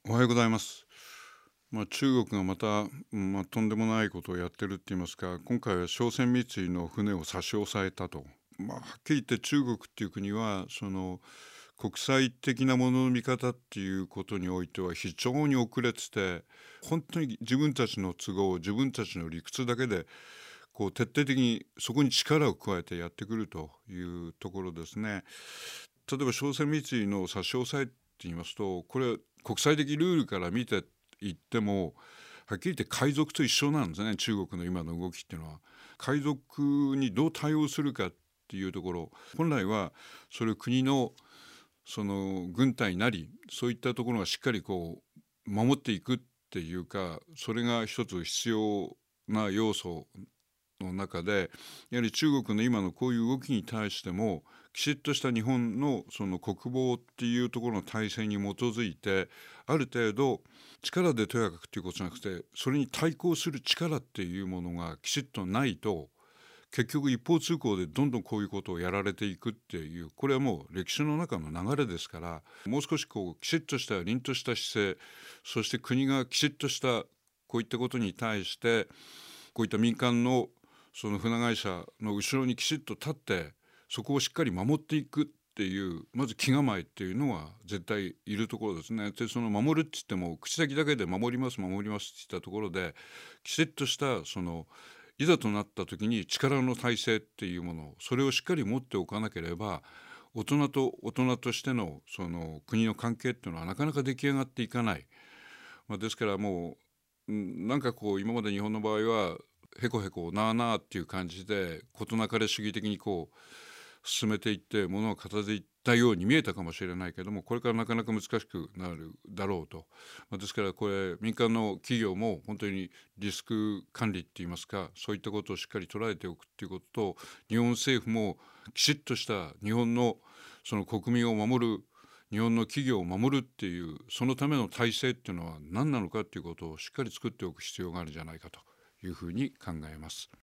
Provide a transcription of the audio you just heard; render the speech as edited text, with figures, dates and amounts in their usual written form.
おはようございます。中国がまた、とんでもないことをやってるって言いますか、今回は商船三井の船を差し押さえたと。はっきり言って中国っていう国は国際的なものの見方っていうことにおいては非常に遅れてて、本当に自分たちの都合、自分たちの理屈だけで徹底的にそこに力を加えてやってくるというところですね。例えば商船三井の差し押さえって言いますと、これは国際的ルールから見ていってもはっきり言って海賊と一緒なんですね。中国の今の動きっていうのは海賊にどう対応するかっていうところ、本来はそれを国の軍隊なりそういったところがしっかり守っていくっていうか、それが一つ必要な要素の中で、やはり中国の今のこういう動きに対してもきちっとした日本のその国防っていうところの体制に基づいて、ある程度力でとやかくということじゃなくて、それに対抗する力っていうものがきちっとないと、結局一方通行でどんどんこういうことをやられていくっていう、これはもう歴史の中の流れですから、もう少しきちっとした凛とした姿勢、そして国がきちっとしたこういったことに対して、こういった民間のその船会社の後ろにきちっと立って、そこをしっかり守っていくっていうまず気構えっていうのは絶対いるところですね。でその守るって言っても口先だけで守ります守りますって言ったところで、きちっとしたいざとなった時に力の体制っていうもの、それをしっかり持っておかなければ、大人と大人としてのその国の関係っていうのはなかなか出来上がっていかない。ですからもう、なんか今まで日本の場合はへこへこなあなあっていう感じで事なかれ主義的に進めていってものを片付いたように見えたかもしれないけども、これからなかなか難しくなるだろうと。ですからこれ民間の企業も本当にリスク管理っていいますか、そういったことをしっかり捉えておくっていうことと、日本政府もきちっとした日本のその国民を守る、日本の企業を守るっていうそのための体制っていうのは何なのかっていうことをしっかり作っておく必要があるんじゃないかというふうに考えます。